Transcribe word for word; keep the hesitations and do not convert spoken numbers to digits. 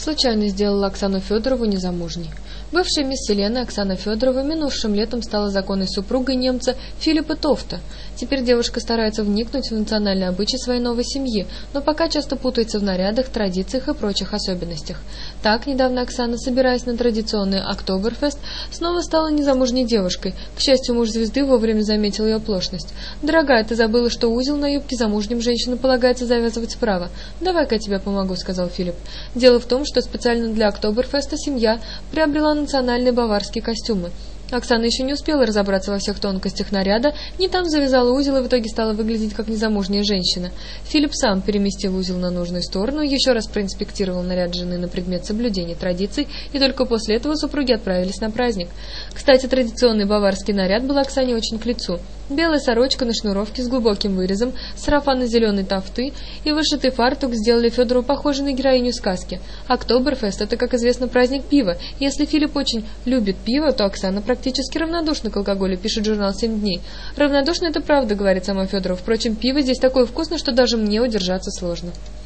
случайно сделала Оксану Федорову незамужней. Бывшая мисс Вселенная Оксана Федорова минувшим летом стала законной супругой немца Филиппа Тофта. Теперь девушка старается вникнуть в национальные обычаи своей новой семьи, но пока часто путается в нарядах, традициях и прочих особенностях. Так, недавно Оксана, собираясь на традиционный Октоберфест, снова стала незамужней девушкой. К счастью, муж звезды вовремя заметил ее оплошность. «Дорогая, ты забыла, что узел на юбке замужним женщинам полагается завязывать справа. Давай-ка я тебе помогу», — сказал Филипп. Дело в том, что специально для Октоберфеста семья приобрела национальные баварские костюмы. Оксана еще не успела разобраться во всех тонкостях наряда, не там завязала узел и в итоге стала выглядеть как незамужняя женщина. Филипп сам переместил узел на нужную сторону, еще раз проинспектировал наряд жены на предмет соблюдения традиций, и только после этого супруги отправились на праздник. Кстати, традиционный баварский наряд был Оксане очень к лицу. Белая сорочка на шнуровке с глубоким вырезом, сарафан из зеленой тафты и вышитый фартук сделали Федорову похожей на героиню сказки. Октоберфест — это, как известно, праздник пива. Если Филипп очень любит пиво, то Оксана практически равнодушна к алкоголю, пишет журнал «Семь дней». Равнодушна — это правда, говорит сама Федорова. Впрочем, пиво здесь такое вкусное, что даже мне удержаться сложно.